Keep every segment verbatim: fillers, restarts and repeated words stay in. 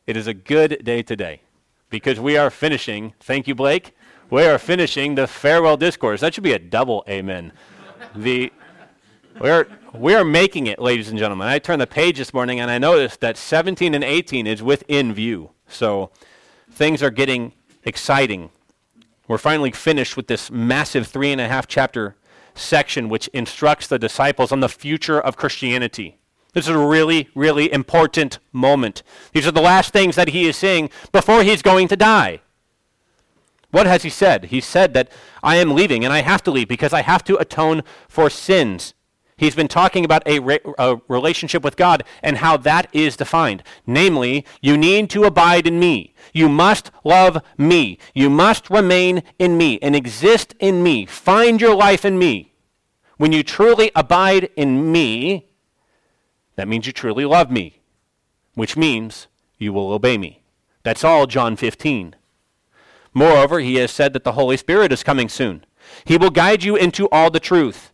It is a good day today because we are finishing, thank you, Blake, we are finishing the farewell discourse. That should be a double amen. The we're we are making it, ladies and gentlemen. I turned the page this morning and I noticed that seventeen and eighteen is within view. So things are getting exciting. We're finally finished with this massive three and a half chapter section which instructs the disciples on the future of Christianity. This is a really, really important moment. These are the last things that he is saying before he's going to die. What has he said? He said that I am leaving and I have to leave because I have to atone for sins. He's been talking about a, re- a relationship with God and how that is defined. Namely, you need to abide in me. You must love me. You must remain in me and exist in me. Find your life in me. When you truly abide in me, that means you truly love me, which means you will obey me. That's all John fifteen. Moreover, he has said that the Holy Spirit is coming soon. He will guide you into all the truth.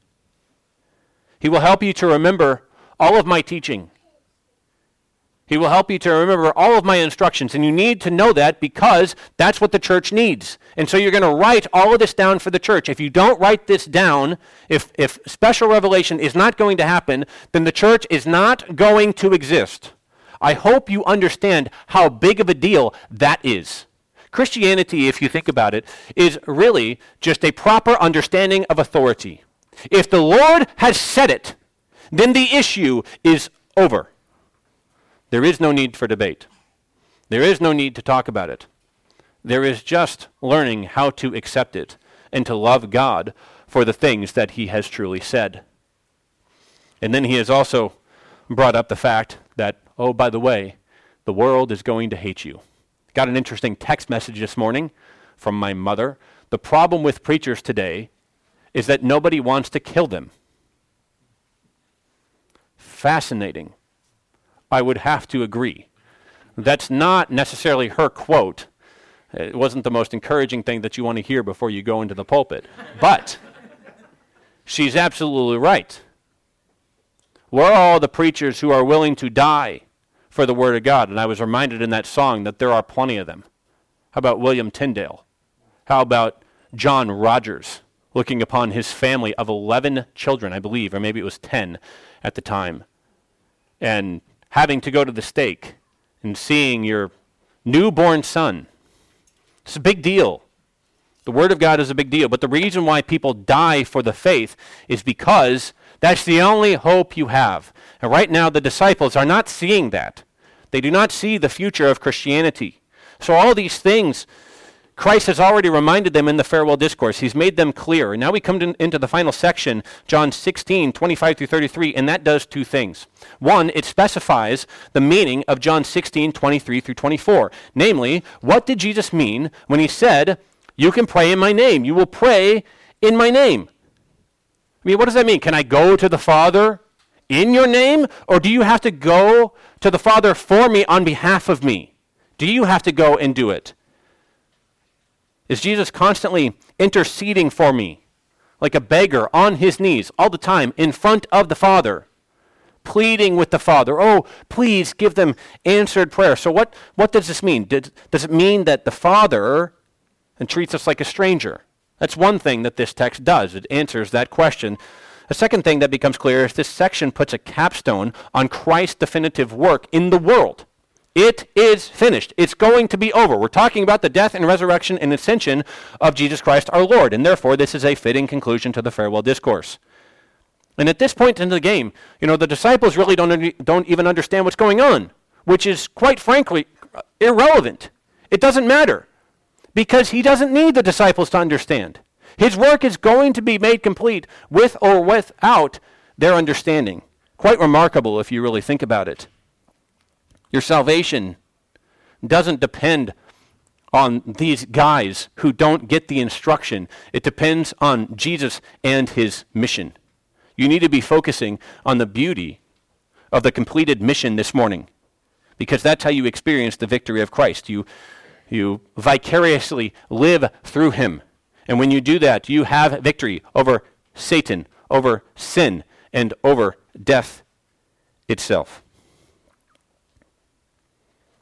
He will help you to remember all of my teaching. He will help you to remember all of my instructions, and you need to know that because that's what the church needs. And so you're going to write all of this down for the church. If you don't write this down, if, if special revelation is not going to happen, then the church is not going to exist. I hope you understand how big of a deal that is. Christianity, if you think about it, is really just a proper understanding of authority. If the Lord has said it, then the issue is over. There is no need for debate. There is no need to talk about it. There is just learning how to accept it and to love God for the things that he has truly said. And then he has also brought up the fact that, oh, by the way, the world is going to hate you. Got an interesting text message this morning from my mother. The problem with preachers today is that nobody wants to kill them. Fascinating. I would have to agree. That's not necessarily her quote. It wasn't the most encouraging thing that you want to hear before you go into the pulpit. But she's absolutely right. Where are all the preachers who are willing to die for the Word of God? And I was reminded in that song that there are plenty of them. How about William Tyndale? How about John Rogers, looking upon his family of eleven children, I believe, or maybe it was ten at the time, and having to go to the stake and seeing your newborn son. It's a big deal. The Word of God is a big deal, but the reason why people die for the faith is because that's the only hope you have. And right now, the disciples are not seeing that. They do not see the future of Christianity. So all these things, Christ has already reminded them in the farewell discourse. He's made them clear. And now we come to, into the final section, John sixteen, twenty-five through thirty-three, and that does two things. One, it specifies the meaning of John sixteen, twenty-three through twenty-four. Namely, what did Jesus mean when he said, you can pray in my name. You will pray in my name. I mean, what does that mean? Can I go to the Father in your name? Or do you have to go to the Father for me on behalf of me? Do you have to go and do it? Is Jesus constantly interceding for me like a beggar on his knees all the time in front of the Father, pleading with the Father? Oh, please give them answered prayer. So what, what does this mean? Did, does it mean that the Father and treats us like a stranger? That's one thing that this text does. It answers that question. A second thing that becomes clear is this section puts a capstone on Christ's definitive work in the world. It is finished. It's going to be over. We're talking about the death and resurrection and ascension of Jesus Christ our Lord, and therefore this is a fitting conclusion to the farewell discourse. And at this point in the game, you know, the disciples really don't, don't even understand what's going on, which is, quite frankly, irrelevant. It doesn't matter, because he doesn't need the disciples to understand. His work is going to be made complete with or without their understanding. Quite remarkable if you really think about it. Your salvation doesn't depend on these guys who don't get the instruction. It depends on Jesus and his mission. You need to be focusing on the beauty of the completed mission this morning, because that's how you experience the victory of Christ. You, you vicariously live through him. And when you do that, you have victory over Satan, over sin, and over death itself.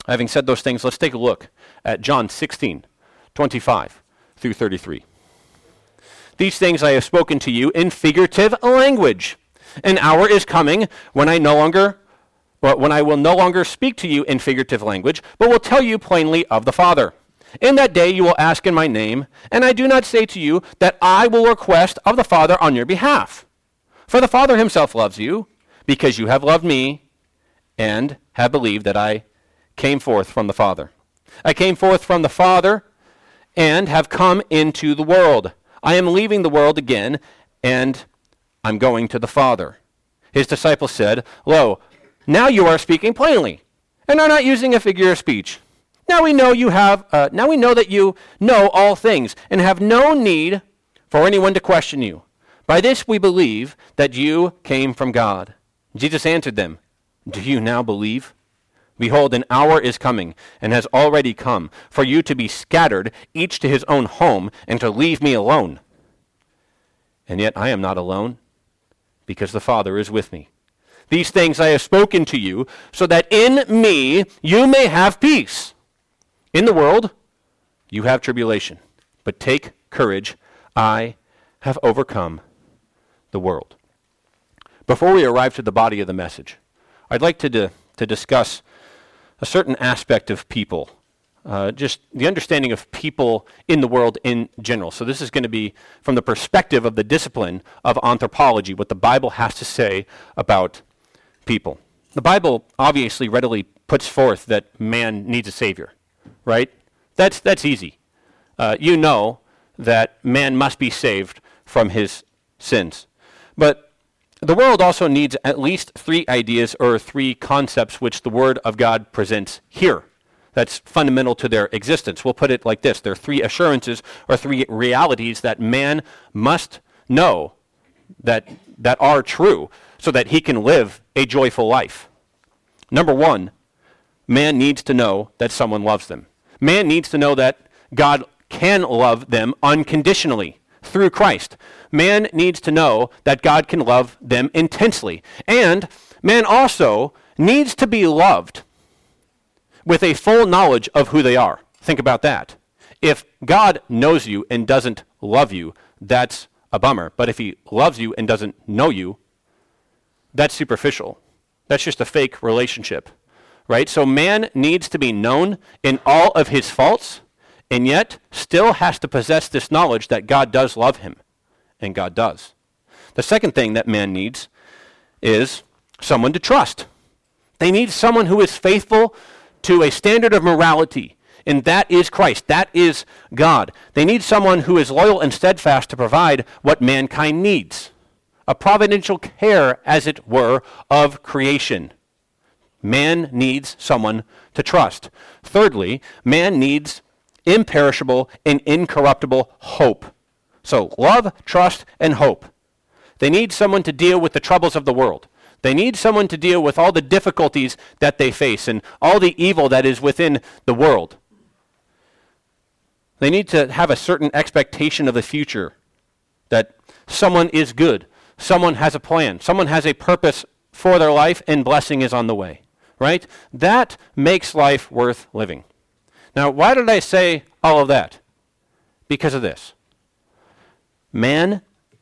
Having said those things, let's take a look at John sixteen, twenty-five through thirty-three. These things I have spoken to you in figurative language. An hour is coming when I no longer, well, when I will no longer speak to you in figurative language, but will tell you plainly of the Father. In that day you will ask in my name, and I do not say to you that I will request of the Father on your behalf. For the Father himself loves you, because you have loved me, and have believed that I came forth from the Father. I came forth from the Father, and have come into the world. I am leaving the world again, and I'm going to the Father. His disciples said, Lo, now you are speaking plainly, and are not using a figure of speech. Now we know you have. Uh, now we know that you know all things, and have no need for anyone to question you. By this we believe that you came from God. Jesus answered them, Do you now believe? Behold, an hour is coming, and has already come, for you to be scattered, each to his own home, and to leave me alone. And yet I am not alone, because the Father is with me. These things I have spoken to you, so that in me you may have peace. In the world you have tribulation, but take courage, I have overcome the world. Before we arrive to the body of the message, I'd like to, di- to discuss a certain aspect of people, uh, just the understanding of people in the world in general. So this is going to be from the perspective of the discipline of anthropology, what the Bible has to say about people. The Bible obviously readily puts forth that man needs a savior, right? That's, that's easy. Uh, you know that man must be saved from his sins. But the world also needs at least three ideas or three concepts which the Word of God presents here. That's fundamental to their existence. We'll put it like this. There are three assurances or three realities that man must know that, that are true so that he can live a joyful life. Number one, man needs to know that someone loves them. Man needs to know that God can love them unconditionally through Christ. Man needs to know that God can love them intensely. And man also needs to be loved with a full knowledge of who they are. Think about that. If God knows you and doesn't love you, that's a bummer. But if he loves you and doesn't know you, that's superficial. That's just a fake relationship, right? So man needs to be known in all of his faults, and yet still has to possess this knowledge that God does love him, and God does. The second thing that man needs is someone to trust. They need someone who is faithful to a standard of morality, and that is Christ. That is God. They need someone who is loyal and steadfast to provide what mankind needs, a providential care, as it were, of creation. Man needs someone to trust. Thirdly, man needs imperishable and incorruptible hope. So love, trust, and hope. They need someone to deal with the troubles of the world. They need someone to deal with all the difficulties that they face and all the evil that is within the world. They need to have a certain expectation of the future, that someone is good, someone has a plan, someone has a purpose for their life, and blessing is on the way, right? That makes life worth living. Now, why did I say all of that? Because of this. Man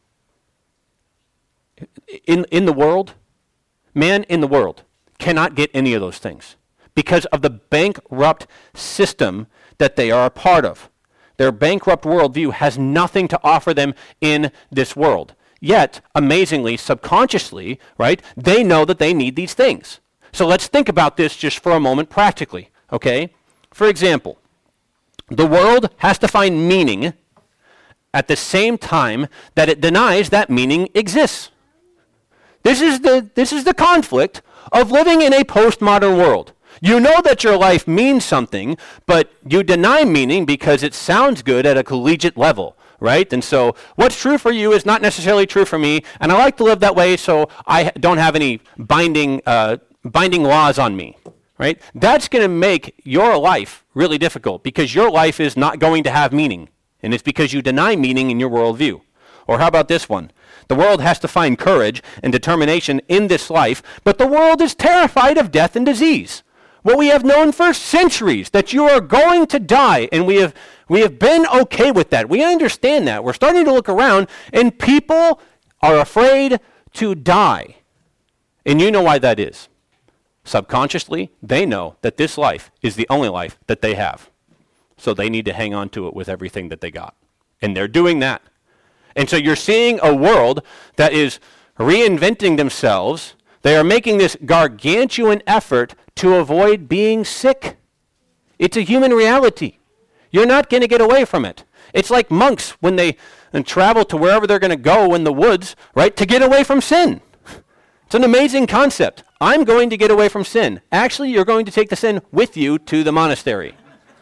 in, in the world, man in the world cannot get any of those things because of the bankrupt system that they are a part of. Their bankrupt worldview has nothing to offer them in this world. Yet, amazingly, subconsciously, right, they know that they need these things. So let's think about this just for a moment practically, okay? For example, the world has to find meaning at the same time that it denies that meaning exists. This is the, this is the conflict of living in a postmodern world. You know that your life means something, but you deny meaning because it sounds good at a collegiate level, right? And so what's true for you is not necessarily true for me, and I like to live that way, so I don't have any binding, uh, binding laws on me, right? That's going to make your life really difficult because your life is not going to have meaning, and it's because you deny meaning in your worldview. Or how about this one? The world has to find courage and determination in this life, but the world is terrified of death and disease. what we have known for centuries, that you are going to die. And we have, we have been okay with that. We understand that. We're starting to look around, and people are afraid to die. And you know why that is. Subconsciously, they know that this life is the only life that they have. So they need to hang on to it with everything that they got. And they're doing that. And so you're seeing a world that is reinventing themselves. They are making this gargantuan effort to avoid being sick. It's a human reality. You're not going to get away from it. It's like monks when they travel to wherever they're going to go in the woods, right, to get away from sin. It's an amazing concept. I'm going to get away from sin. Actually, you're going to take the sin with you to the monastery.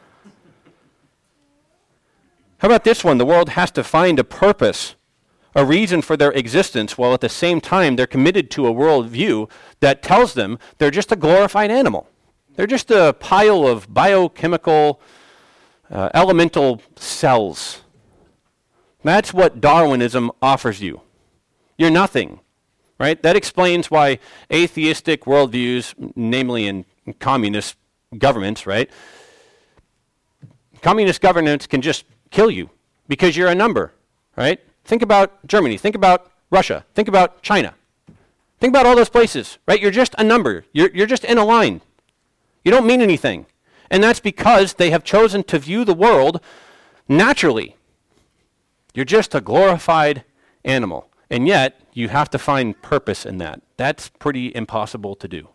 How about this one? The world has to find a purpose, a reason for their existence, while at the same time they're committed to a worldview that tells them they're just a glorified animal. They're just a pile of biochemical, uh, elemental cells. That's what Darwinism offers you. You're nothing. Right? That explains why atheistic worldviews, namely in communist governments, right? Communist governments can just kill you because you're a number, right? Think about Germany. Think about Russia. Think about China. Think about all those places, right? You're just a number. You're, you're just in a line. You don't mean anything. And that's because they have chosen to view the world naturally. You're just a glorified animal. And yet, you have to find purpose in that. That's pretty impossible to do.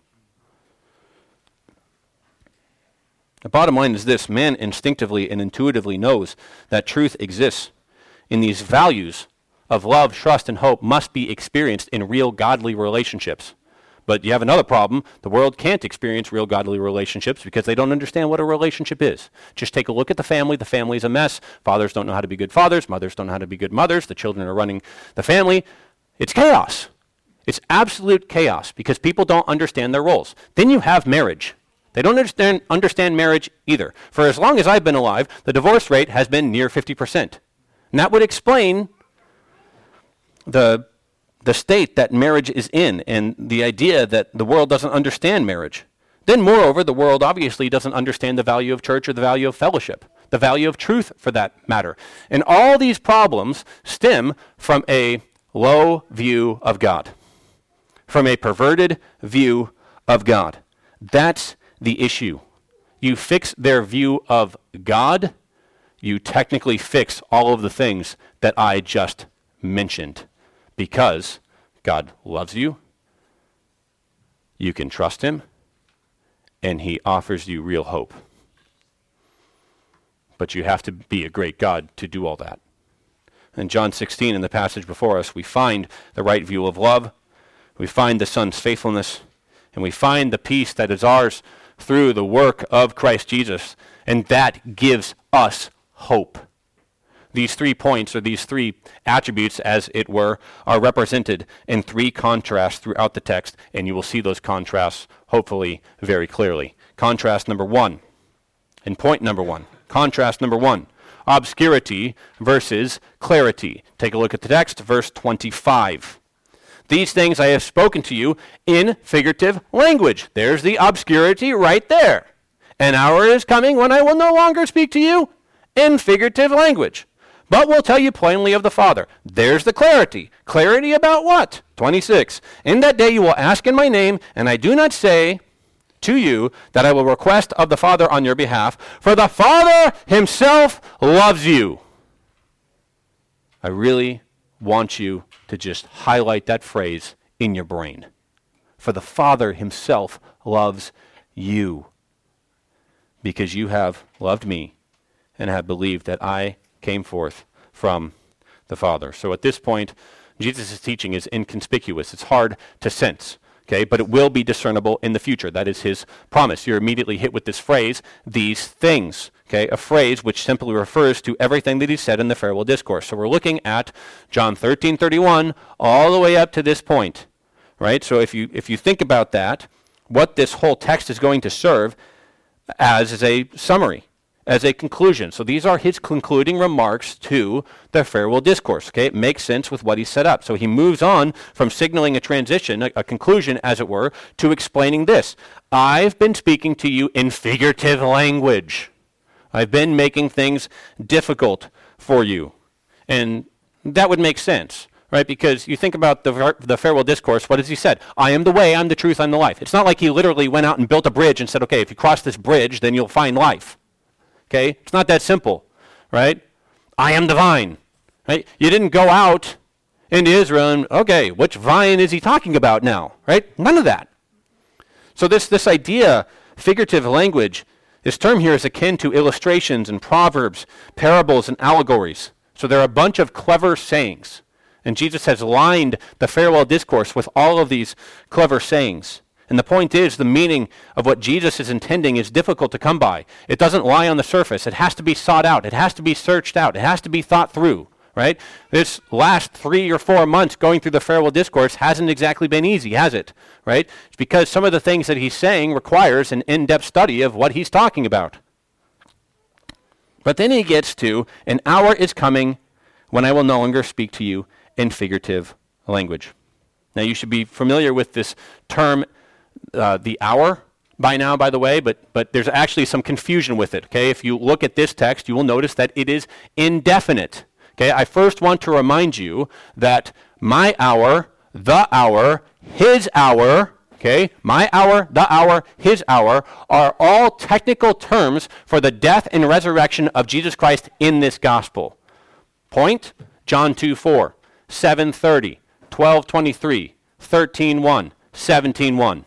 The bottom line is this: man instinctively and intuitively knows that truth exists. And these values of love, trust, and hope must be experienced in real godly relationships. But you have another problem. The world can't experience real godly relationships because they don't understand what a relationship is. Just take a look at the family. The family's a mess. Fathers don't know how to be good fathers. Mothers don't know how to be good mothers. The children are running the family. It's chaos. It's absolute chaos because people don't understand their roles. Then you have marriage. They don't understand, understand marriage either. For as long as I've been alive, the divorce rate has been near fifty percent. And that would explain the the state that marriage is in and the idea that the world doesn't understand marriage. Then moreover, the world obviously doesn't understand the value of church or the value of fellowship, the value of truth for that matter. And all these problems stem from a low view of God, from a perverted view of God. That's the issue. You fix their view of God, you technically fix all of the things that I just mentioned. Because God loves you, you can trust him, and he offers you real hope. But you have to be a great God to do all that. In John sixteen, in the passage before us, we find the right view of love, we find the Son's faithfulness, and we find the peace that is ours through the work of Christ Jesus, and that gives us hope. These three points, or these three attributes, as it were, are represented in three contrasts throughout the text, and you will see those contrasts, hopefully, very clearly. Contrast number one, and point number one. Contrast number one, obscurity versus clarity. Take a look at the text, verse twenty-five. These things I have spoken to you in figurative language. There's the obscurity right there. An hour is coming when I will no longer speak to you in figurative language, but will tell you plainly of the Father. There's the clarity. Clarity about what? twenty-six. In that day you will ask in my name, and I do not say to you that I will request of the Father on your behalf, for the Father himself loves you. I really want you to just highlight that phrase in your brain. For the Father himself loves you, because you have loved me and have believed that I came forth from the Father. So at this point, Jesus' teaching is inconspicuous. It's hard to sense, okay, but it will be discernible in the future. That is his promise. You're immediately hit with this phrase, these things, okay, a phrase which simply refers to everything that he said in the farewell discourse. So we're looking at John thirteen thirty-one all the way up to this point, right? So if you if you think about that, what this whole text is going to serve as is a summary. as a conclusion. So these are his concluding remarks to the farewell discourse. Okay, it makes sense with what he set up. So he moves on from signaling a transition, a, a conclusion, as it were, to explaining this. I've been speaking to you in figurative language. I've been making things difficult for you. And that would make sense, right? Because you think about the, the farewell discourse, what has he said? I am the way, I'm the truth, I'm the life. It's not like he literally went out and built a bridge and said, okay, if you cross this bridge, then you'll find life. Okay? It's not that simple, right? I am the vine, right? You didn't go out into Israel and, okay, which vine is he talking about now, right? None of that. So this, this idea, figurative language, this term here is akin to illustrations and proverbs, parables, and allegories. So there are a bunch of clever sayings. And Jesus has lined the farewell discourse with all of these clever sayings. And the point is, the meaning of what Jesus is intending is difficult to come by. It doesn't lie on the surface. It has to be sought out. It has to be searched out. It has to be thought through, right? This last three or four months going through the farewell discourse hasn't exactly been easy, has it? Right? It's because some of the things that he's saying requires an in-depth study of what he's talking about. But then he gets to, an hour is coming when I will no longer speak to you in figurative language. Now you should be familiar with this term, uh, the hour, by now, by the way, but, but there's actually some confusion with it, okay? If you look at this text, you will notice that it is indefinite, okay? I first want to remind you that my hour, the hour, his hour, okay, my hour, the hour, his hour, are all technical terms for the death and resurrection of Jesus Christ in this gospel. Point, John two four, seven thirty, twelve twenty-three, thirteen one, seventeen one.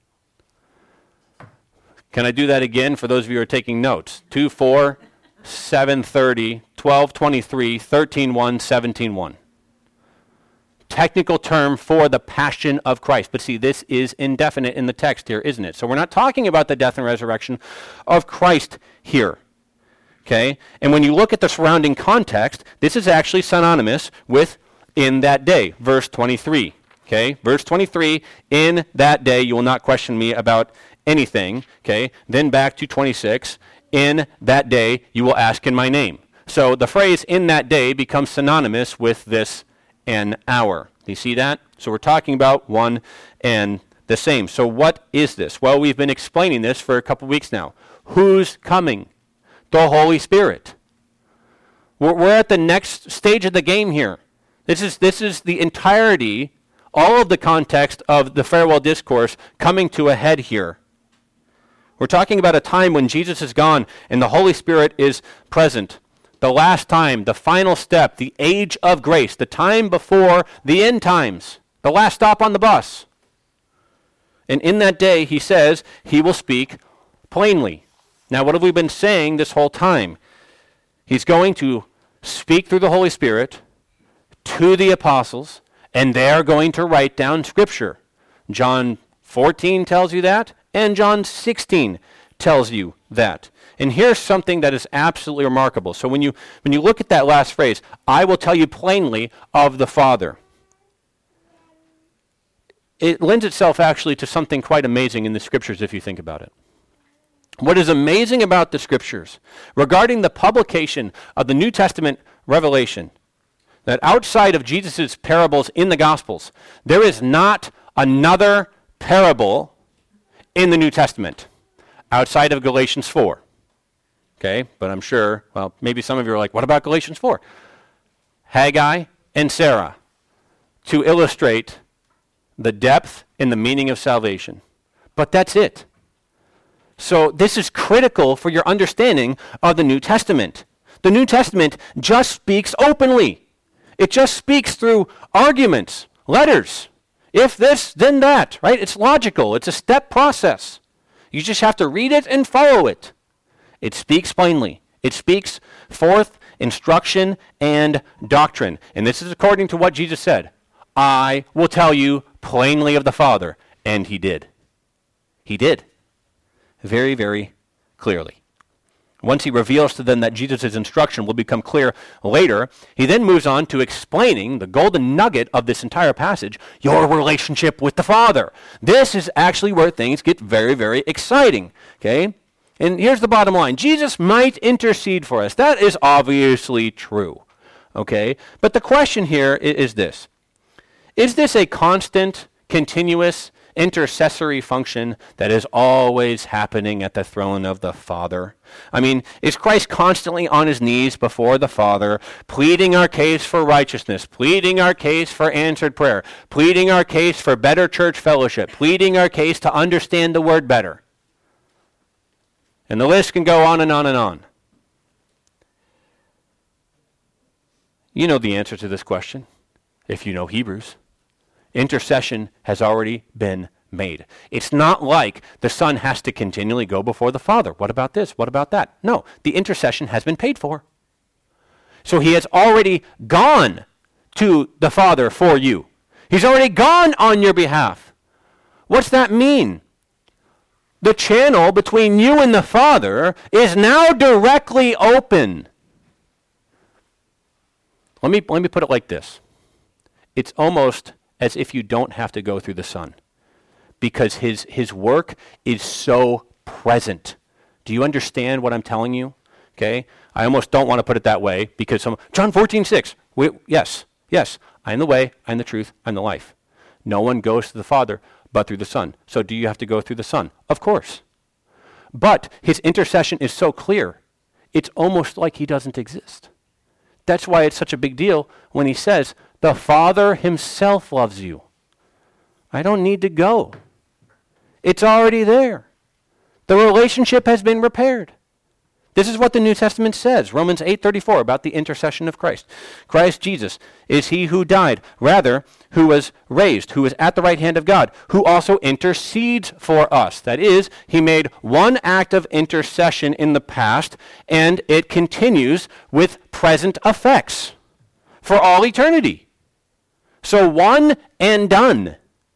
Can I do that again for those of you who are taking notes? two four, seven thirty, twelve twenty-three, thirteen one, seventeen one. Technical term for the passion of Christ. But see, this is indefinite in the text here, isn't it? So we're not talking about the death and resurrection of Christ here. Okay? And when you look at the surrounding context, this is actually synonymous with in that day, verse twenty-three. Okay? Verse twenty-three, in that day you will not question me about anything. Okay? Then back to twenty-six, in that day you will ask in my name. So the phrase in that day becomes synonymous with this an hour. Do you see that? So we're talking about one and the same. So what is this? Well, we've been explaining this for a couple weeks now. Who's coming? The Holy Spirit. We're, we're at the next stage of the game here. This is, this is the entirety, all of the context of the farewell discourse coming to a head here. We're talking about a time when Jesus is gone and the Holy Spirit is present. The last time, the final step, the age of grace, the time before the end times, the last stop on the bus. And in that day, he says, he will speak plainly. Now, what have we been saying this whole time? He's going to speak through the Holy Spirit to the apostles, and they're going to write down Scripture. John fourteen tells you that, and John sixteen tells you that. And here's something that is absolutely remarkable. So when you when you look at that last phrase, I will tell you plainly of the Father, it lends itself actually to something quite amazing in the Scriptures if you think about it. What is amazing about the Scriptures regarding the publication of the New Testament revelation, that outside of Jesus' parables in the Gospels, there is not another parable in the New Testament outside of Galatians four. Okay, but I'm sure, well, maybe some of you are like, what about Galatians four? Haggai and Sarah, to illustrate the depth and the meaning of salvation. But that's it. So this is critical for your understanding of the New Testament. The New Testament just speaks openly. It just speaks through arguments, letters. If this, then that, right? It's logical. It's a step process. You just have to read it and follow it. It speaks plainly. It speaks forth instruction and doctrine. And this is according to what Jesus said. I will tell you plainly of the Father. And he did. He did. Very, very clearly. Once he reveals to them that Jesus' instruction will become clear later, he then moves on to explaining the golden nugget of this entire passage, your relationship with the Father. This is actually where things get very, very exciting. Okay? And here's the bottom line. Jesus might intercede for us. That is obviously true. Okay? But the question here is, is this. Is this a constant, continuous, intercessory function that is always happening at the throne of the Father? I mean, is Christ constantly on his knees before the Father, pleading our case for righteousness, pleading our case for answered prayer, pleading our case for better church fellowship, pleading our case to understand the word better? And the list can go on and on and on. You know the answer to this question, if you know Hebrews. Intercession has already been made. It's not like the Son has to continually go before the Father. What about this? What about that? No, the intercession has been paid for. So he has already gone to the Father for you. He's already gone on your behalf. What's that mean? The channel between you and the Father is now directly open. Let me, let me put it like this. It's almost as if you don't have to go through the Son, because his, his work is so present. Do you understand what I'm telling you? Okay? I almost don't want to put it that way, because some, John fourteen six, we, yes, yes, I am the way, I am the truth, I am the life. No one goes to the Father but through the Son. So do you have to go through the Son? Of course. But his intercession is so clear, it's almost like he doesn't exist. That's why it's such a big deal when he says, the Father himself loves you. I don't need to go. It's already there. The relationship has been repaired. This is what the New Testament says, Romans eight thirty-four, about the intercession of Christ. Christ Jesus is he who died, rather, who was raised, who is at the right hand of God, who also intercedes for us. That is, he made one act of intercession in the past, and it continues with present effects for all eternity. So one and done.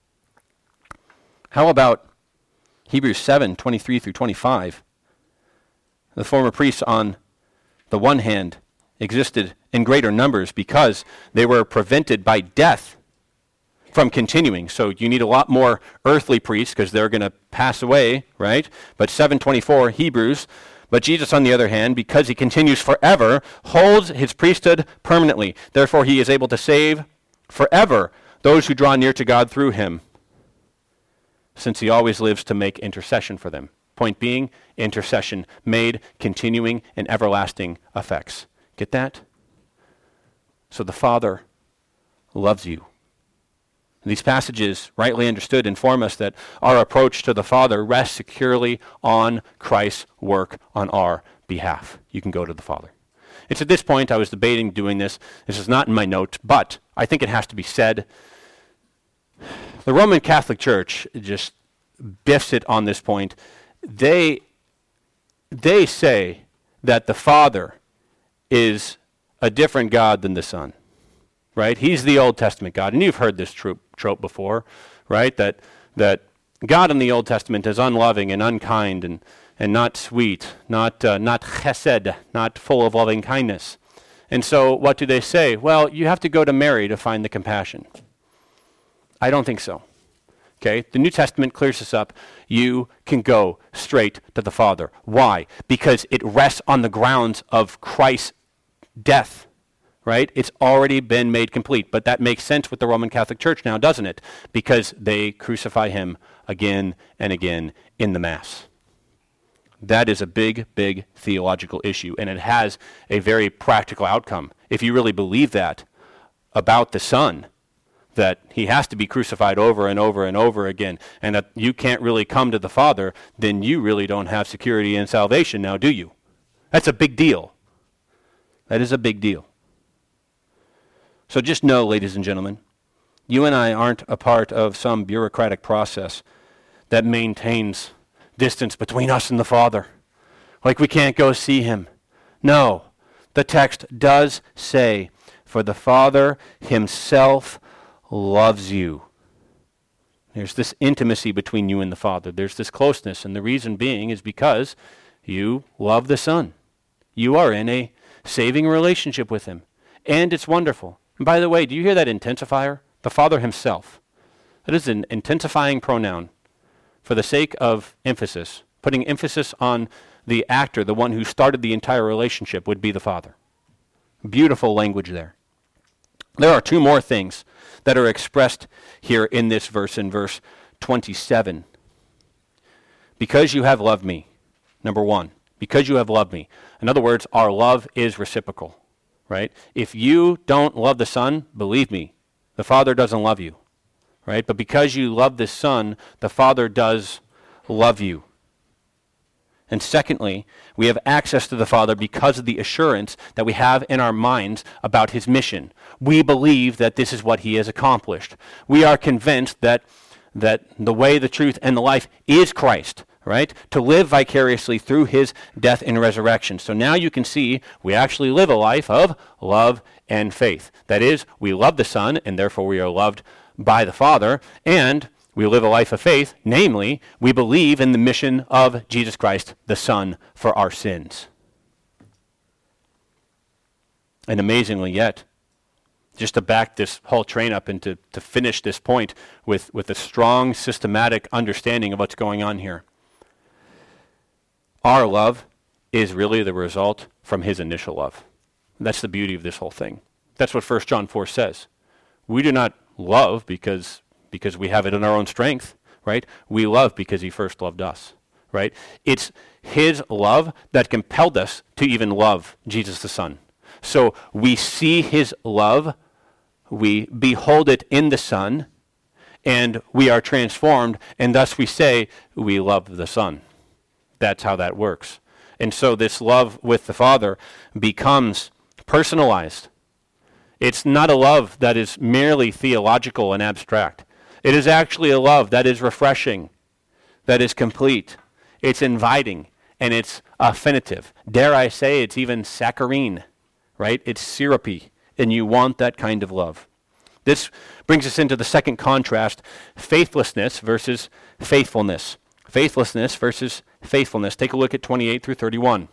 How about Hebrews seven twenty-three through twenty-five? The former priests, on the one hand, existed in greater numbers because they were prevented by death from continuing. So you need a lot more earthly priests because they're going to pass away, right? But seven twenty-four, Hebrews, but Jesus, on the other hand, because he continues forever, holds his priesthood permanently. Therefore, he is able to save forever those who draw near to God through him, since he always lives to make intercession for them. Point being, intercession made, continuing, and everlasting effects. Get that? So the Father loves you. These passages, rightly understood, inform us that our approach to the Father rests securely on Christ's work on our behalf. You can go to the Father. It's at this point I was debating doing this. This is not in my notes, but I think it has to be said. The Roman Catholic Church just biffs it on this point. They, they say that the Father is a different God than the Son, right? He's the Old Testament God, and you've heard this trope, trope before, right? That that God in the Old Testament is unloving and unkind and, and not sweet, not uh, not chesed, not full of loving kindness. And so what do they say? Well, you have to go to Mary to find the compassion. I don't think so. Okay, the New Testament clears this up. You can go straight to the Father. Why? Because it rests on the grounds of Christ's death, right? It's already been made complete. But that makes sense with the Roman Catholic Church now, doesn't it? Because they crucify him again and again in the Mass. That is a big, big theological issue, and it has a very practical outcome. If you really believe that about the Son, that he has to be crucified over and over and over again, and that you can't really come to the Father, then you really don't have security in salvation now, do you? That's a big deal. That is a big deal. So just know, ladies and gentlemen, you and I aren't a part of some bureaucratic process that maintains distance between us and the Father. Like we can't go see him. No, the text does say, for the Father himself loves you. There's this intimacy between you and the Father. There's this closeness, and the reason being is because you love the Son. You are in a saving relationship with him, and it's wonderful. And by the way, do you hear that intensifier? The Father himself. That is an intensifying pronoun for the sake of emphasis, putting emphasis on the actor, the one who started the entire relationship, would be the Father. Beautiful language there. There are two more things that are expressed here in this verse, in verse twenty-seven. Because you have loved me, number one, because you have loved me. In other words, our love is reciprocal, right? If you don't love the Son, believe me, the Father doesn't love you, right? But because you love the Son, the Father does love you. And secondly, we have access to the Father because of the assurance that we have in our minds about his mission. We believe that this is what he has accomplished. We are convinced that that the way, the truth, and the life is Christ, right? To live vicariously through his death and resurrection. So now you can see we actually live a life of love and faith. That is, we love the Son, and therefore we are loved by the Father, and we live a life of faith, namely, we believe in the mission of Jesus Christ, the Son, for our sins. And amazingly yet, just to back this whole train up and to, to finish this point with, with a strong, systematic understanding of what's going on here, our love is really the result from his initial love. That's the beauty of this whole thing. That's what First John four says. We do not love because because we have it in our own strength, right? We love because he first loved us, right? It's his love that compelled us to even love Jesus the Son. So we see his love, we behold it in the Son, and we are transformed, and thus we say we love the Son. That's how that works. And so this love with the Father becomes personalized. It's not a love that is merely theological and abstract. It is actually a love that is refreshing, that is complete. It's inviting, and it's affinitive. Dare I say it's even saccharine, right? It's syrupy, and you want that kind of love. This brings us into the second contrast, faithlessness versus faithfulness. Faithlessness versus faithfulness. Take a look at twenty-eight through thirty-one.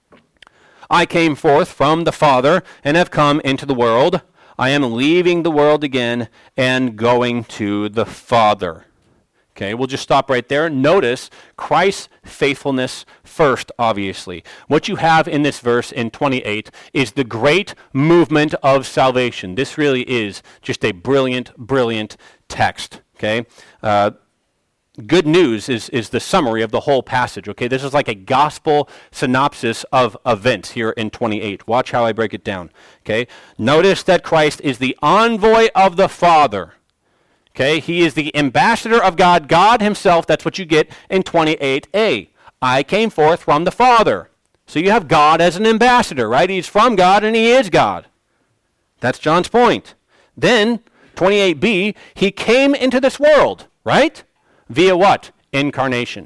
I came forth from the Father and have come into the world. I am leaving the world again and going to the Father. Okay, we'll just stop right there. Notice Christ's faithfulness first, obviously. What you have in this verse in twenty-eight is the great movement of salvation. This really is just a brilliant, brilliant text. Okay, uh, good news is, is the summary of the whole passage. Okay, this is like a gospel synopsis of events here in twenty-eight. Watch how I break it down. Okay, notice that Christ is the envoy of the Father. Okay, he is the ambassador of God, God himself. That's what you get in twenty-eight a. I came forth from the Father. So you have God as an ambassador, right? He's from God and he is God. That's John's point. Then, twenty-eight b, he came into this world, right? Via what? Incarnation.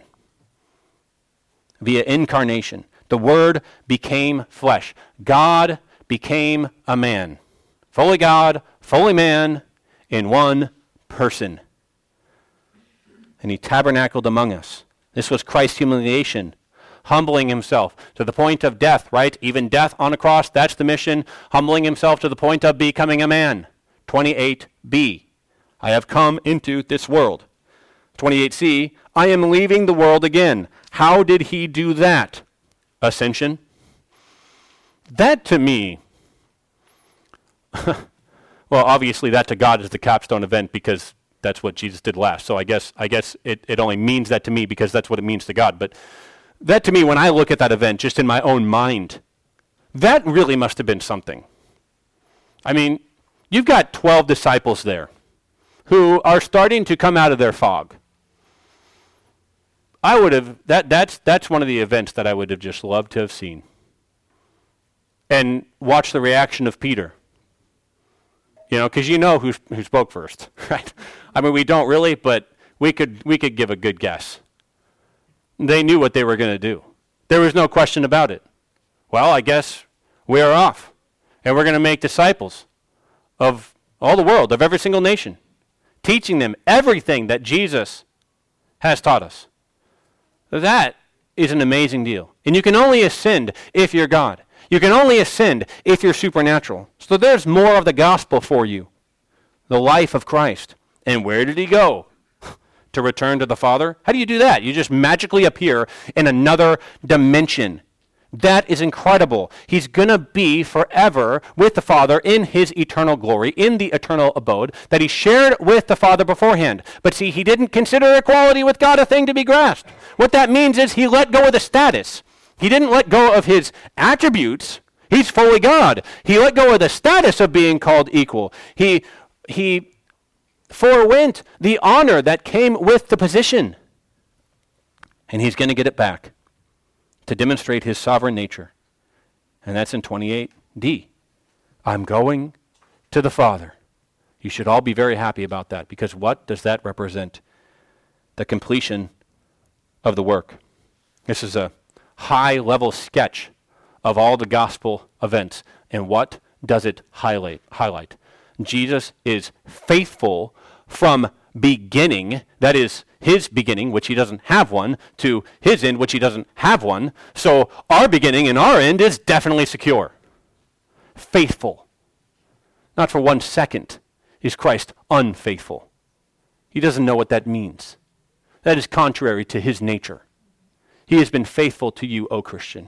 Via incarnation. The Word became flesh. God became a man. Fully God, fully man, in one person. And he tabernacled among us. This was Christ's humiliation, humbling himself to the point of death, right? Even death on a cross, that's the mission. Humbling himself to the point of becoming a man. twenty-eight b. I have come into this world. twenty-eight c, I am leaving the world again. How did he do that? Ascension. That to me, well, obviously that to God is the capstone event because that's what Jesus did last. So I guess I guess it, it only means that to me because that's what it means to God. But that to me, when I look at that event just in my own mind, that really must have been something. I mean, you've got twelve disciples there who are starting to come out of their fog. I would have, that that's that's one of the events that I would have just loved to have seen. And watch the reaction of Peter. You know, because you know who who spoke first, right? I mean, we don't really, but we could we could give a good guess. They knew what they were going to do. There was no question about it. Well, I guess we are off, and we're going to make disciples of all the world, of every single nation, teaching them everything that Jesus has taught us. That is an amazing deal. And you can only ascend if you're God. You can only ascend if you're supernatural. So there's more of the gospel for you. The life of Christ. And where did he go? to return to the Father? How do you do that? You just magically appear in another dimension. That is incredible. He's going to be forever with the Father in his eternal glory, in the eternal abode that he shared with the Father beforehand. But see, he didn't consider equality with God a thing to be grasped. What that means is he let go of the status. He didn't let go of his attributes. He's fully God. He let go of the status of being called equal. He, he forewent the honor that came with the position. And he's going to get it back to demonstrate his sovereign nature. And that's in twenty-eight D. I'm going to the Father. You should all be very happy about that, because what does that represent? The completion of the work. This is a high-level sketch of all the gospel events. And what does it highlight? highlight? Jesus is faithful from beginning, that is his beginning, which he doesn't have one, to his end, which he doesn't have one. So our beginning and our end is definitely secure. Faithful. Not for one second is Christ unfaithful. He doesn't know what that means. That is contrary to his nature. He has been faithful to you, O Christian.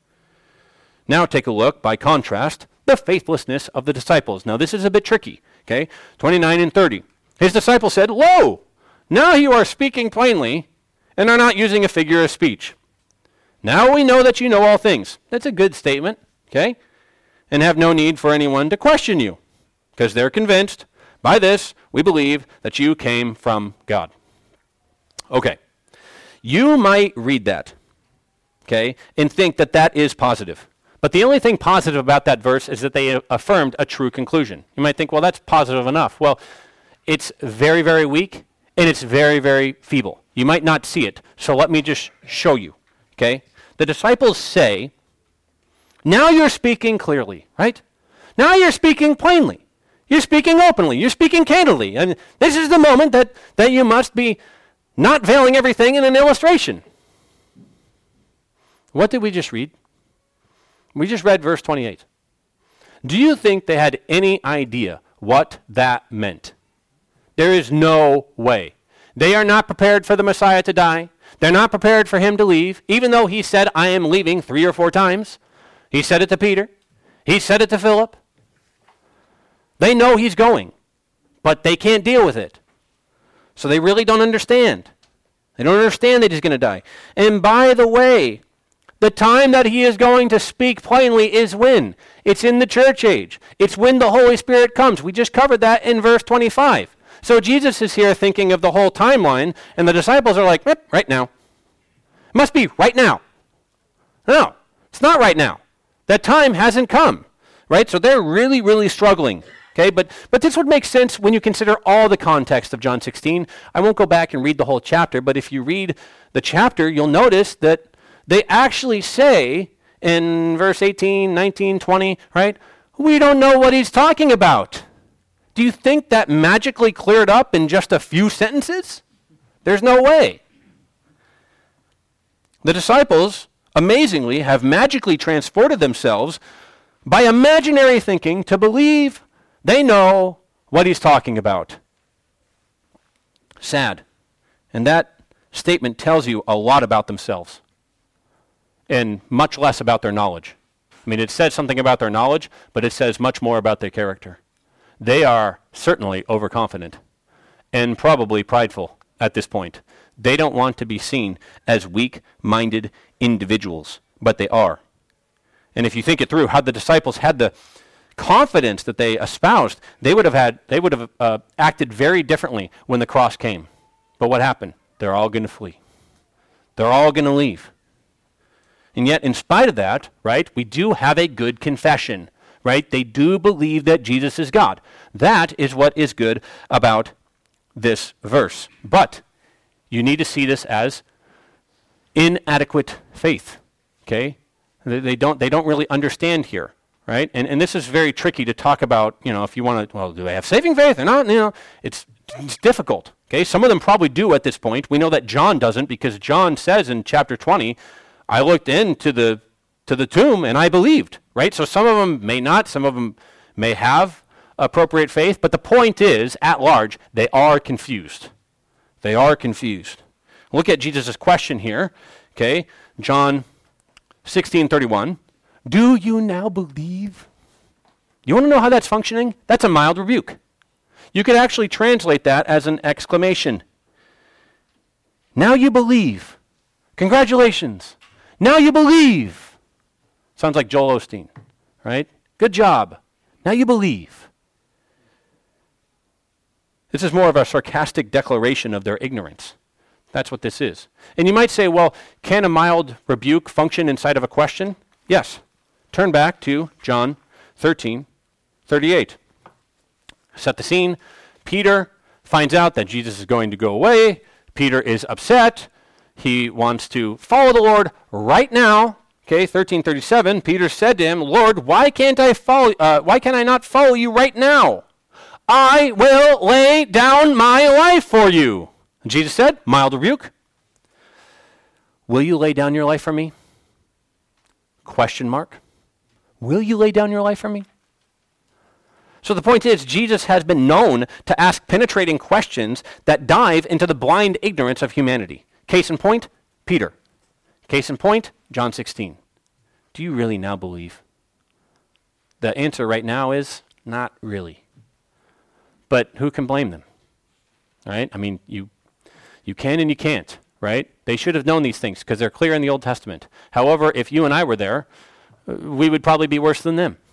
Now take a look, by contrast, the faithlessness of the disciples. Now this is a bit tricky, okay? twenty-nine and thirty. His disciples said, Lo, now you are speaking plainly and are not using a figure of speech. Now we know that you know all things. That's a good statement, okay? And have no need for anyone to question you, because they're convinced, by this we believe that you came from God. Okay, you might read that, okay, and think that that is positive. But the only thing positive about that verse is that they affirmed a true conclusion. You might think, well, that's positive enough. Well, it's very, very weak, and it's very, very feeble. You might not see it, so let me just show you, okay? The disciples say, now you're speaking clearly, right? Now you're speaking plainly. You're speaking openly. You're speaking candidly. And this is the moment that, that you must be not veiling everything in an illustration. What did we just read? We just read verse twenty-eight. Do you think they had any idea what that meant? There is no way. They are not prepared for the Messiah to die. They're not prepared for him to leave, even though he said, I am leaving three or four times. He said it to Peter. He said it to Philip. They know he's going, but they can't deal with it. So they really don't understand. They don't understand that he's going to die. And by the way, the time that he is going to speak plainly is when? It's in the church age. It's when the Holy Spirit comes. We just covered that in verse twenty-five. So Jesus is here thinking of the whole timeline, and the disciples are like, eh, right now. It must be right now. No, it's not right now. That time hasn't come, right? So they're really, really struggling, okay? But but this would make sense when you consider all the context of John sixteen. I won't go back and read the whole chapter, but if you read the chapter, you'll notice that they actually say in verse eighteen, nineteen, twenty, right? We don't know what he's talking about. Do you think that magically cleared up in just a few sentences? There's no way. The disciples, amazingly, have magically transported themselves by imaginary thinking to believe they know what he's talking about. Sad. And that statement tells you a lot about themselves and much less about their knowledge. I mean, it says something about their knowledge, but it says much more about their character. They are certainly overconfident and probably prideful at this point. They don't want to be seen as weak-minded individuals, but they are. And if you think it through, how the disciples had the confidence that they espoused, they would have had, they would have uh, acted very differently when the cross came. But what happened? They're all going to flee. They're all going to leave. And yet, in spite of that, right, we do have a good confession. Right? They do believe that Jesus is God. That is what is good about this verse. But you need to see this as inadequate faith. Okay? They, they don't they don't really understand here, right? And and this is very tricky to talk about, you know, if you want to, well, do they have saving faith or not? You know, it's it's difficult. Okay? Some of them probably do at this point. We know that John doesn't, because John says in chapter twenty, I looked into the to the tomb and I believed. Right? So some of them may not, some of them may have appropriate faith, but the point is, at large, they are confused They are confused. Look at Jesus' question here. Okay, John sixteen thirty-one. Do you now believe? You want to know how that's functioning? That's a mild rebuke. You could actually translate that as an exclamation. Now you believe. Congratulations. Now you believe. Sounds like Joel Osteen, right? Good job. Now you believe. This is more of a sarcastic declaration of their ignorance. That's what this is. And you might say, well, can a mild rebuke function inside of a question? Yes. Turn back to John thirteen thirty-eight. Set the scene. Peter finds out that Jesus is going to go away. Peter is upset. He wants to follow the Lord right now. Okay, thirteen thirty-seven. Peter said to him, Lord, why can't I follow? Uh, why can I not follow you right now? I will lay down my life for you. And Jesus said, mild rebuke. Will you lay down your life for me? Question mark. Will you lay down your life for me? So the point is, Jesus has been known to ask penetrating questions that dive into the blind ignorance of humanity. Case in point, Peter. Case in point, John sixteen. Do you really now believe? The answer right now is not really. But who can blame them? Right? I mean, you you can and you can't, right? They should have known these things because they're clear in the Old Testament. However, if you and I were there, uh, we would probably be worse than them.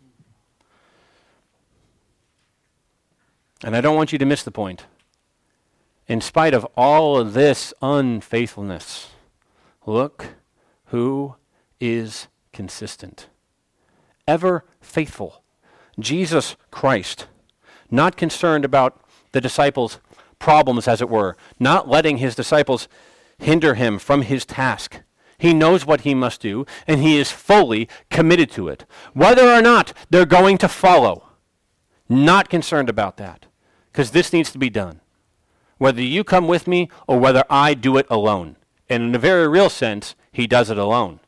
And I don't want you to miss the point. In spite of all of this unfaithfulness, look who is consistent. Ever faithful. Jesus Christ. Not concerned about the disciples' problems, as it were. Not letting his disciples hinder him from his task. He knows what he must do, and he is fully committed to it. Whether or not they're going to follow. Not concerned about that. Because this needs to be done. Whether you come with me or whether I do it alone. And in a very real sense, he does it alone.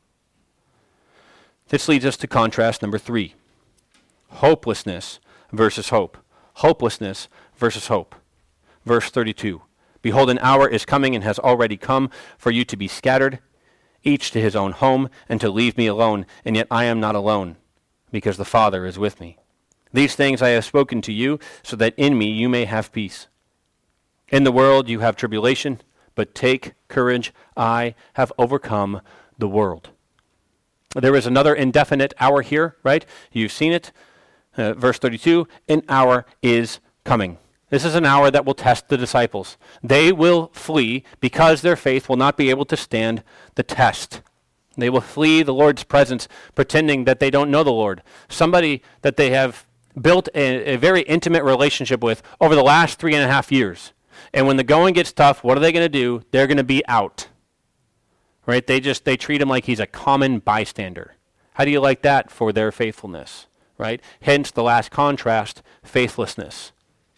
This leads us to contrast number three. Hopelessness versus hope. Hopelessness versus hope. Verse thirty-two. Behold, an hour is coming and has already come for you to be scattered, each to his own home, and to leave me alone. And yet I am not alone, because the Father is with me. These things I have spoken to you, so that in me you may have peace. In the world you have tribulation, but take courage, I have overcome the world. There is another indefinite hour here, right? You've seen it. Uh, verse thirty-two, an hour is coming. This is an hour that will test the disciples. They will flee because their faith will not be able to stand the test. They will flee the Lord's presence pretending that they don't know the Lord. Somebody that they have built a, a very intimate relationship with over the last three and a half years. And when the going gets tough, what are they going to do? They're going to be out. Right? They just, they treat him like he's a common bystander. How do you like that for their faithfulness? Right? Hence the last contrast, faithlessness.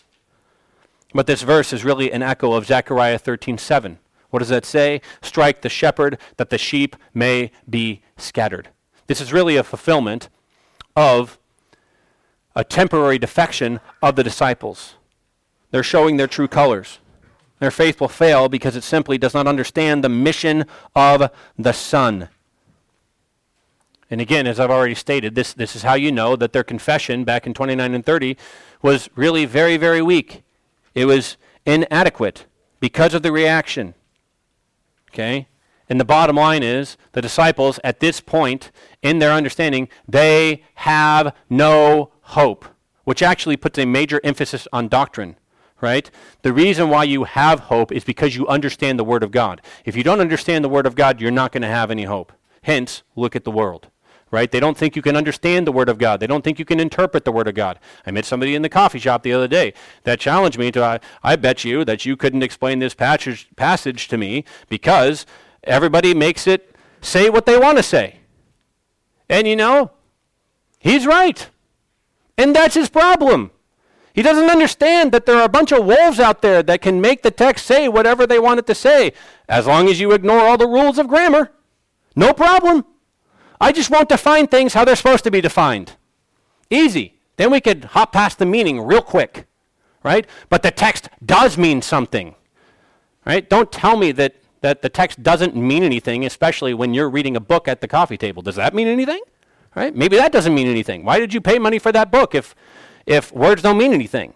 But this verse is really an echo of Zechariah thirteen seven. What does that say? Strike the shepherd that the sheep may be scattered. This is really a fulfillment of a temporary defection of the disciples. They're showing their true colors. Their faith will fail because it simply does not understand the mission of the Son. And again, as I've already stated, this, this is how you know that their confession back in twenty-nine and thirty was really very, very weak. It was inadequate because of the reaction. Okay? And the bottom line is, the disciples at this point, in their understanding, they have no hope, which actually puts a major emphasis on doctrine. Right? The reason why you have hope is because you understand the Word of God. If you don't understand the Word of God, you're not going to have any hope. Hence, look at the world. Right? They don't think you can understand the Word of God. They don't think you can interpret the Word of God. I met somebody in the coffee shop the other day that challenged me to, I, I bet you that you couldn't explain this passage, passage to me because everybody makes it say what they want to say. And you know, he's right. And that's his problem. He doesn't understand that there are a bunch of wolves out there that can make the text say whatever they want it to say, as long as you ignore all the rules of grammar. No problem. I just won't define things how they're supposed to be defined. Easy. Then we could hop past the meaning real quick, right? But the text does mean something. right? Don't tell me that, that the text doesn't mean anything, especially when you're reading a book at the coffee table. Does that mean anything? Right? Maybe that doesn't mean anything. Why did you pay money for that book if, if words don't mean anything?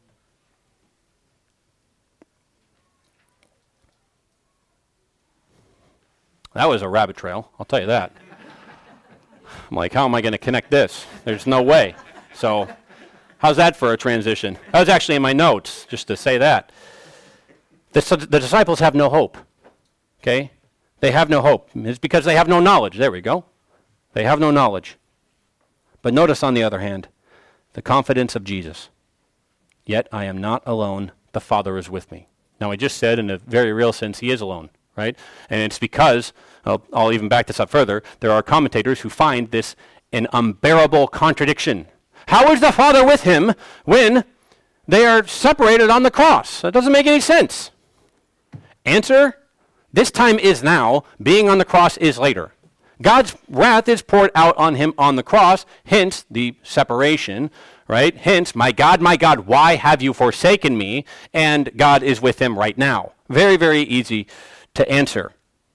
That was a rabbit trail, I'll tell you that. I'm like, how am I going to connect this? There's no way. So how's that for a transition? That was actually in my notes, just to say that. The, the disciples have no hope, okay? They have no hope. It's because they have no knowledge. There we go. They have no knowledge. But notice, on the other hand, the confidence of Jesus. Yet I am not alone. The Father is with me. Now, I just said in a very real sense, he is alone, right? And it's because, I'll, I'll even back this up further, there are commentators who find this an unbearable contradiction. How is the Father with him when they are separated on the cross? That doesn't make any sense. Answer, this time is now, being on the cross is later. God's wrath is poured out on him on the cross, hence the separation, right? Hence, my God, my God, why have you forsaken me? And God is with him right now. Very, very easy to answer.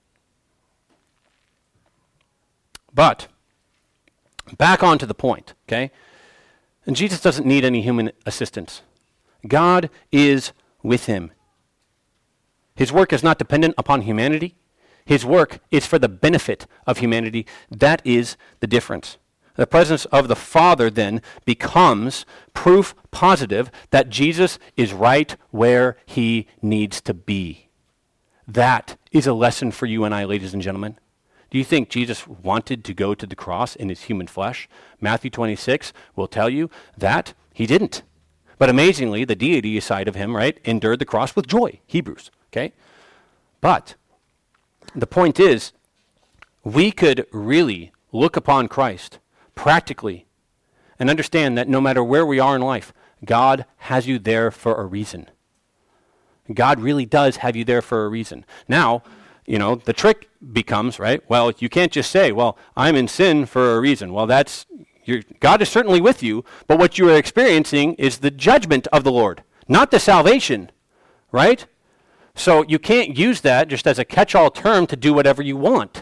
But, back on to the point, okay? And Jesus doesn't need any human assistance. God is with him. His work is not dependent upon humanity. His work is for the benefit of humanity. That is the difference. The presence of the Father then becomes proof positive that Jesus is right where he needs to be. That is a lesson for you and I, ladies and gentlemen. Do you think Jesus wanted to go to the cross in his human flesh? Matthew twenty-six will tell you that he didn't. But amazingly, the deity side of him, right, endured the cross with joy. Hebrews, okay? But the point is, we could really look upon Christ practically and understand that no matter where we are in life, God has you there for a reason. God really does have you there for a reason. Now, you know, the trick becomes, right, well, you can't just say, well, I'm in sin for a reason. Well, that's, you're, God is certainly with you, but what you are experiencing is the judgment of the Lord, not the salvation, right? So you can't use that just as a catch-all term to do whatever you want.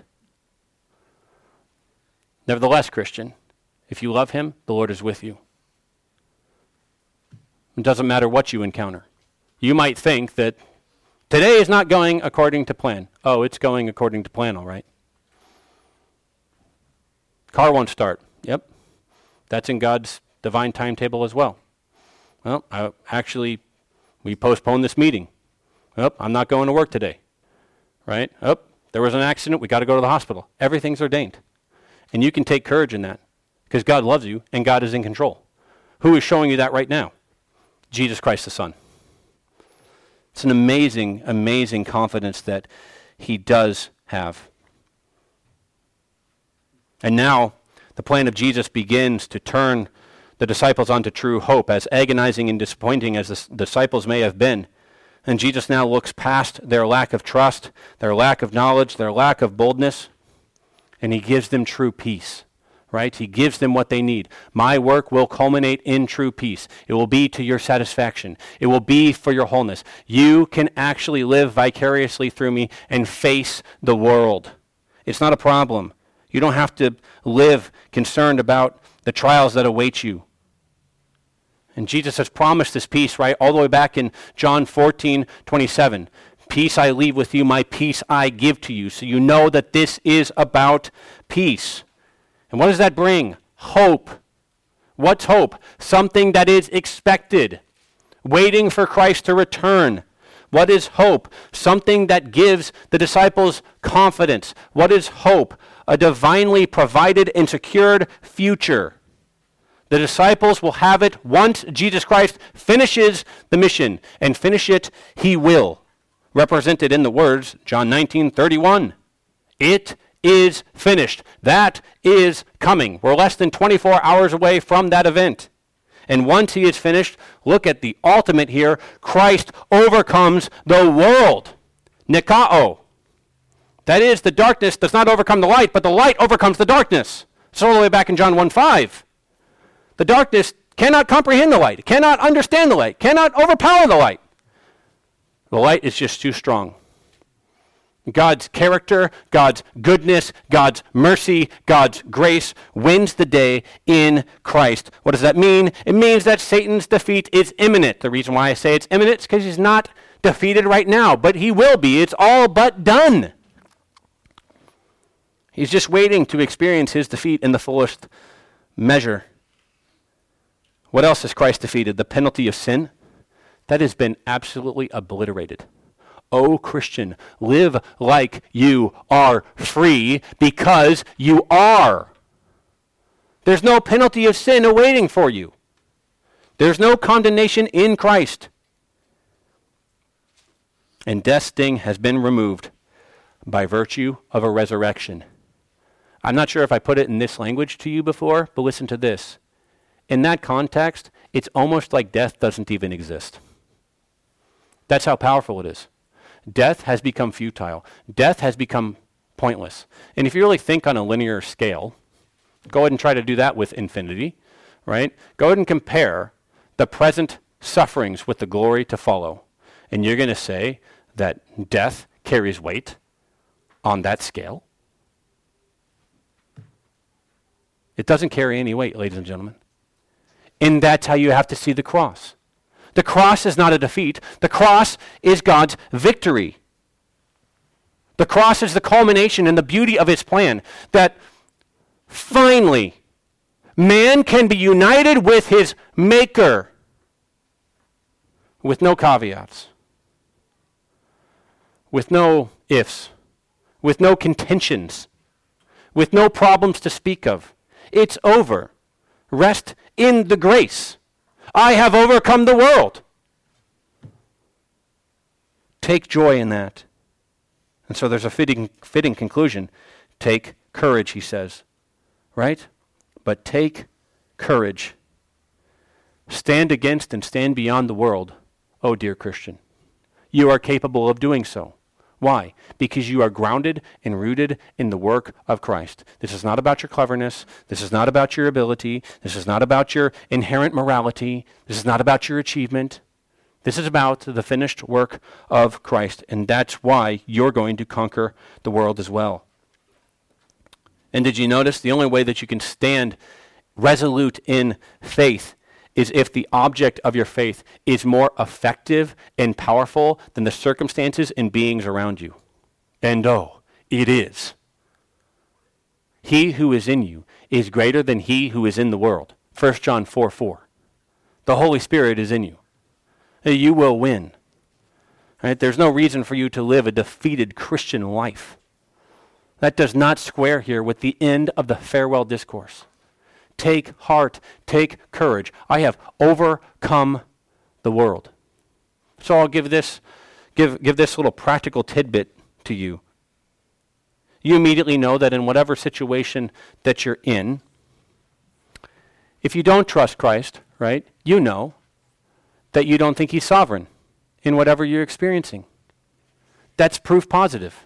Nevertheless, Christian, if you love him, the Lord is with you. It doesn't matter what you encounter. You might think that today is not going according to plan. Oh, it's going according to plan, all right. Car won't start. Yep. That's in God's divine timetable as well. Well, I, actually, we postponed this meeting. Oh, I'm not going to work today, right? Oh, there was an accident. We got to go to the hospital. Everything's ordained. And you can take courage in that because God loves you and God is in control. Who is showing you that right now? Jesus Christ the Son. It's an amazing, amazing confidence that he does have. And now the plan of Jesus begins to turn the disciples onto true hope, as agonizing and disappointing as the s- disciples may have been. And Jesus now looks past their lack of trust, their lack of knowledge, their lack of boldness, and he gives them true peace, right? He gives them what they need. My work will culminate in true peace. It will be to your satisfaction. It will be for your wholeness. You can actually live vicariously through me and face the world. It's not a problem. You don't have to live concerned about the trials that await you. And Jesus has promised this peace, right, all the way back in John fourteen twenty-seven. Peace I leave with you, my peace I give to you. So you know that this is about peace. And what does that bring? Hope. What's hope? Something that is expected, waiting for Christ to return. What is hope? Something that gives the disciples confidence. What is hope? A divinely provided and secured future. The disciples will have it once Jesus Christ finishes the mission, and finish it he will. Represented in the words, John nineteen thirty-one. It is finished. That is coming. We're less than twenty-four hours away from that event. And once he is finished, look at the ultimate here. Christ overcomes the world. Nikao. That is, the darkness does not overcome the light, but the light overcomes the darkness. It's all the way back in John one five. The darkness cannot comprehend the light, cannot understand the light, cannot overpower the light. The light is just too strong. God's character, God's goodness, God's mercy, God's grace wins the day in Christ. What does that mean? It means that Satan's defeat is imminent. The reason why I say it's imminent is because he's not defeated right now, but he will be. It's all but done. He's just waiting to experience his defeat in the fullest measure. What else has Christ defeated? The penalty of sin. That has been absolutely obliterated. Oh, Christian, live like you are free because you are. There's no penalty of sin awaiting for you. There's no condemnation in Christ. And death's sting has been removed by virtue of a resurrection. I'm not sure if I put it in this language to you before, but listen to this. In that context, it's almost like death doesn't even exist. That's how powerful it is. Death has become futile. Death has become pointless. And if you really think on a linear scale, go ahead and try to do that with infinity, right? Go ahead and compare the present sufferings with the glory to follow. And you're going to say that death carries weight on that scale? It doesn't carry any weight, ladies and gentlemen. And that's how you have to see the cross. The cross is not a defeat. The cross is God's victory. The cross is the culmination and the beauty of his plan that finally man can be united with his maker with no caveats, with no ifs, with no contentions, with no problems to speak of. It's over. Rest in the grace. I have overcome the world. Take joy in that. And so there's a fitting, fitting conclusion. Take courage, he says. Right? But take courage. Stand against and stand beyond the world, oh dear Christian. You are capable of doing so. Why? Because you are grounded and rooted in the work of Christ. This is not about your cleverness. This is not about your ability. This is not about your inherent morality. This is not about your achievement. This is about the finished work of Christ, and that's why you're going to conquer the world as well. And did you notice the only way that you can stand resolute in faith is if the object of your faith is more effective and powerful than the circumstances and beings around you. And oh, it is. He who is in you is greater than he who is in the world. First John four four. The Holy Spirit is in you. You will win. Right? There's no reason for you to live a defeated Christian life. That does not square here with the end of the farewell discourse. Take heart, take courage. I have overcome the world. So I'll give this, give, give this little practical tidbit to you. You immediately know that in whatever situation that you're in, if you don't trust Christ, right, you know that you don't think he's sovereign in whatever you're experiencing. That's proof positive.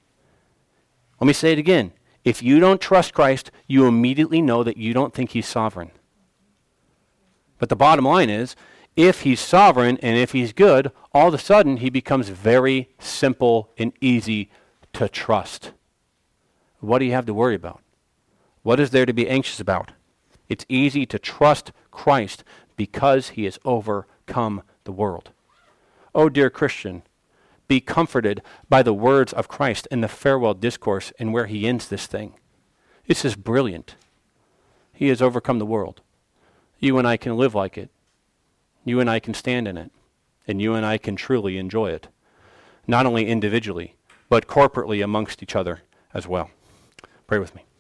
Let me say it again. If you don't trust Christ, you immediately know that you don't think he's sovereign. But the bottom line is, if he's sovereign and if he's good, all of a sudden he becomes very simple and easy to trust. What do you have to worry about? What is there to be anxious about? It's easy to trust Christ because he has overcome the world. Oh, dear Christian, be comforted by the words of Christ in the farewell discourse and where he ends this thing. This is brilliant. He has overcome the world. You and I can live like it. You and I can stand in it. And you and I can truly enjoy it. Not only individually, but corporately amongst each other as well. Pray with me.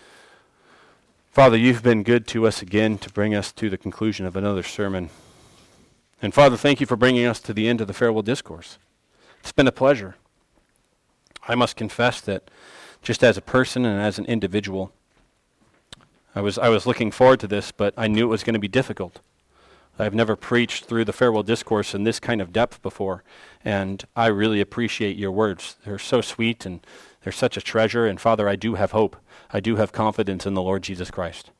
Father, you've been good to us again to bring us to the conclusion of another sermon. And Father, thank you for bringing us to the end of the farewell discourse. It's been a pleasure. I must confess that just as a person and as an individual, I was I was looking forward to this, but I knew it was going to be difficult. I've never preached through the farewell discourse in this kind of depth before, and I really appreciate your words. They're so sweet, and they're such a treasure, and Father, I do have hope. I do have confidence in the Lord Jesus Christ.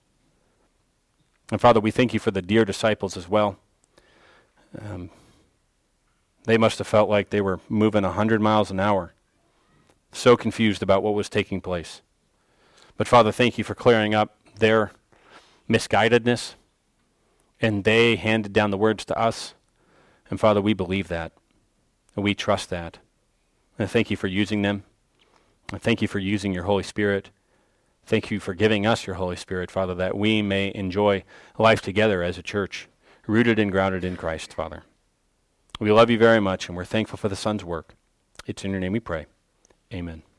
And Father, we thank you for the dear disciples as well. Um, They must have felt like they were moving one hundred miles an hour, so confused about what was taking place. But Father, thank you for clearing up their misguidedness, and they handed down the words to us. And Father, we believe that, and we trust that. And thank you for using them. And thank you for using your Holy Spirit. Thank you for giving us your Holy Spirit, Father, that we may enjoy life together as a church, rooted and grounded in Christ, Father. We love you very much, and we're thankful for the Son's work. It's in your name we pray. Amen.